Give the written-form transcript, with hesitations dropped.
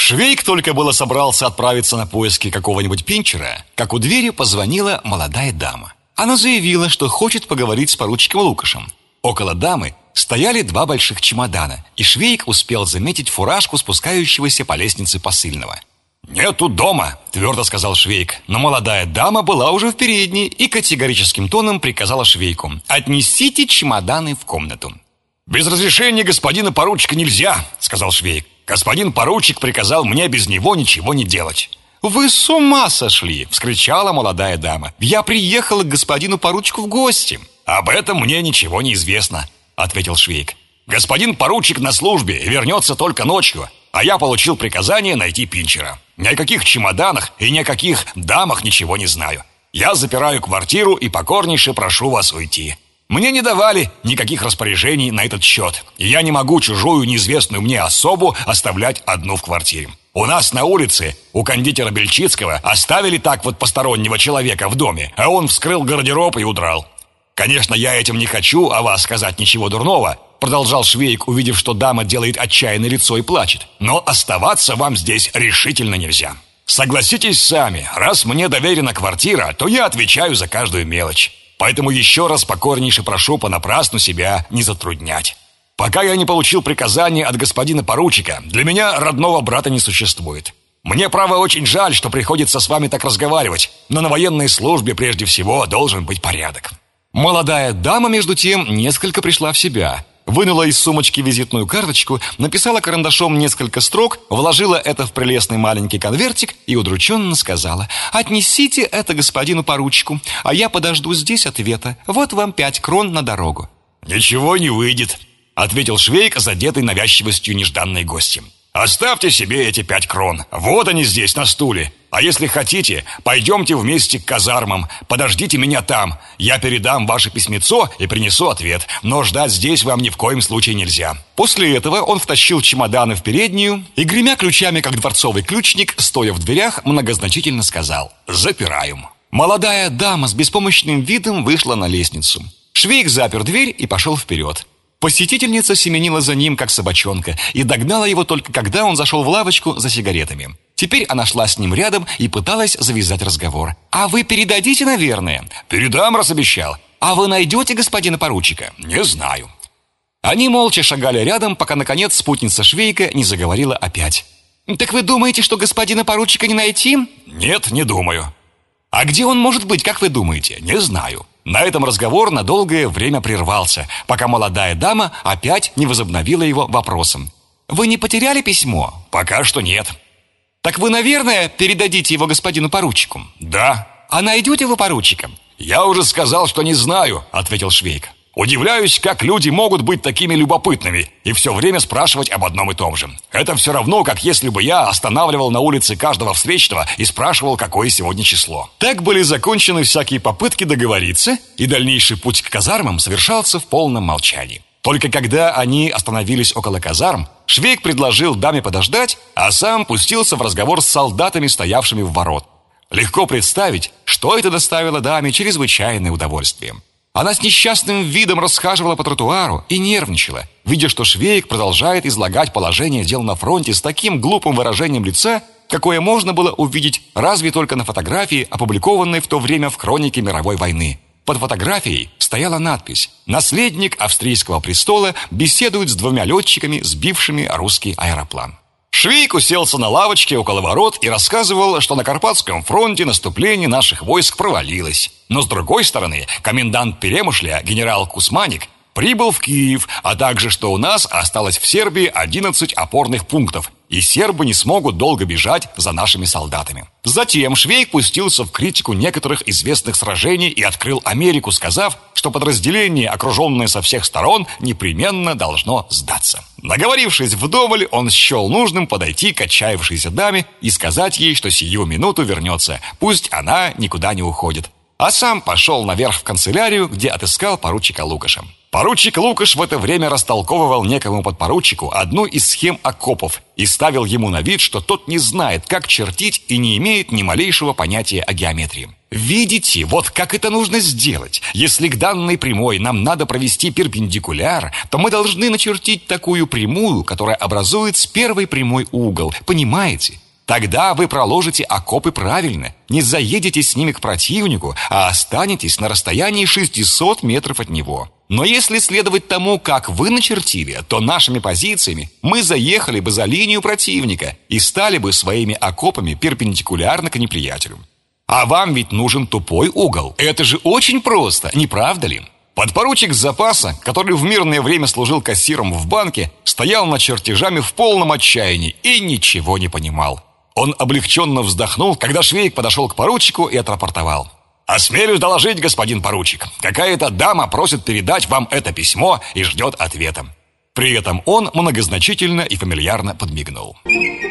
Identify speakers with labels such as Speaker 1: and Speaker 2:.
Speaker 1: Швейк только было собрался отправиться на поиски какого-нибудь пинчера, как у двери позвонила молодая дама. Она заявила, что хочет поговорить с поручиком Лукашем. Около дамы стояли два больших чемодана, и Швейк успел заметить фуражку спускающегося по лестнице посыльного. «Нету дома», – твердо сказал Швейк, но молодая дама была уже в передней и категорическим тоном приказала Швейку: «Отнесите чемоданы в комнату». «Без разрешения господина поручика нельзя», – сказал Швейк. «Господин поручик приказал мне без него ничего не делать». «Вы с ума сошли!» – вскричала молодая дама. «Я приехала к господину поручику в гости». «Об этом мне ничего не известно», – ответил Швейк. «Господин поручик на службе и вернется только ночью, а я получил приказание найти пинчера. Ни о каких чемоданах и ни о каких дамах ничего не знаю. Я запираю квартиру и покорнейше прошу вас уйти. Мне не давали никаких распоряжений на этот счет, и я не могу чужую неизвестную мне особу оставлять одну в квартире. У нас на улице, у кондитера Бельчицкого, оставили так вот постороннего человека в доме, а он вскрыл гардероб и удрал. Конечно, я этим не хочу о вас сказать ничего дурного», продолжал Швейк, увидев, что дама делает отчаянное лицо и плачет. «Но оставаться вам здесь решительно нельзя. Согласитесь сами, раз мне доверена квартира, то я отвечаю за каждую мелочь. Поэтому еще раз покорнейше прошу понапрасну себя не затруднять. Пока я не получил приказания от господина поручика, для меня родного брата не существует. Мне, право, очень жаль, что приходится с вами так разговаривать, но на военной службе прежде всего должен быть порядок». Молодая дама, между тем, несколько пришла в себя. Вынула из сумочки визитную карточку, написала карандашом несколько строк, вложила это в прелестный маленький конвертик и удрученно сказала: «Отнесите это господину поручику, а я подожду здесь ответа. Вот вам 5 крон на дорогу». «Ничего не выйдет», — ответил Швейк, задетый навязчивостью нежданной гости. «Оставьте себе эти 5 крон. Вот они здесь, на стуле. А если хотите, пойдемте вместе к казармам. Подождите меня там. Я передам ваше письмецо и принесу ответ. Но ждать здесь вам ни в коем случае нельзя». После этого он втащил чемоданы в переднюю и, гремя ключами, как дворцовый ключник, стоя в дверях, многозначительно сказал: «Запираем». Молодая дама с беспомощным видом вышла на лестницу. Швейк запер дверь и пошел вперед. Посетительница семенила за ним, как собачонка, и догнала его только когда он зашел в лавочку за сигаретами. Теперь она шла с ним рядом и пыталась завязать разговор. «А вы передадите, наверное?» «Передам, раз обещал». «А вы найдете господина поручика?» «Не знаю». Они молча шагали рядом, пока, наконец, спутница Швейка не заговорила опять. «Так вы думаете, что господина поручика не найти?» «Нет, не думаю». «А где он может быть, как вы думаете?» «Не знаю». На этом разговор на долгое время прервался, пока молодая дама опять не возобновила его вопросом. «Вы не потеряли письмо?» «Пока что нет». «Так вы, наверное, передадите его господину поручику?» «Да». «А найдете вы поручика?» «Я уже сказал, что не знаю», — ответил Швейк. «Удивляюсь, как люди могут быть такими любопытными и все время спрашивать об одном и том же. Это все равно, как если бы я останавливал на улице каждого встречного и спрашивал, какое сегодня число». Так были закончены всякие попытки договориться, и дальнейший путь к казармам совершался в полном молчании. Только когда они остановились около казарм, Швейк предложил даме подождать, а сам пустился в разговор с солдатами, стоявшими в ворот. Легко представить, что это доставило даме чрезвычайное удовольствие. Она с несчастным видом расхаживала по тротуару и нервничала, видя, что Швейк продолжает излагать положение дел на фронте с таким глупым выражением лица, какое можно было увидеть разве только на фотографии, опубликованной в то время в хронике мировой войны. Под фотографией стояла надпись: «Наследник австрийского престола беседует с 2 летчиками, сбившими русский аэроплан». Швейк уселся на лавочке около ворот и рассказывал, что на Карпатском фронте наступление наших войск провалилось. Но с другой стороны, комендант Перемышля, генерал Кусманик, прибыл в Киев, а также, что у нас осталось в Сербии 11 опорных пунктов, и сербы не смогут долго бежать за нашими солдатами. Затем Швейк пустился в критику некоторых известных сражений и открыл Америку, сказав, что подразделение, окруженное со всех сторон, непременно должно сдаться. Наговорившись вдоволь, он счел нужным подойти к отчаявшейся даме и сказать ей, что сию минуту вернется, пусть она никуда не уходит. А сам пошел наверх в канцелярию, где отыскал поручика Лукаша. Поручик Лукаш в это время растолковывал некому подпоручику одну из схем окопов и ставил ему на вид, что тот не знает, как чертить и не имеет ни малейшего понятия о геометрии. Видите, вот как это нужно сделать. Если к данной прямой нам надо провести перпендикуляр, то мы должны начертить такую прямую, которая образует с первой прямой угол. Понимаете? Тогда вы проложите окопы правильно, не заедете с ними к противнику, а останетесь на расстоянии 600 метров от него. Но если следовать тому, как вы начертили, то нашими позициями мы заехали бы за линию противника и стали бы своими окопами перпендикулярно к неприятелю. А вам ведь нужен тупой угол. Это же очень просто, не правда ли? Подпоручик запаса, который в мирное время служил кассиром в банке, стоял над чертежами в полном отчаянии и ничего не понимал. Он облегченно вздохнул, когда Швейк подошел к поручику и отрапортовал: «Осмелюсь доложить, господин поручик, какая-то дама просит передать вам это письмо и ждет ответа». При этом он многозначительно и фамильярно подмигнул.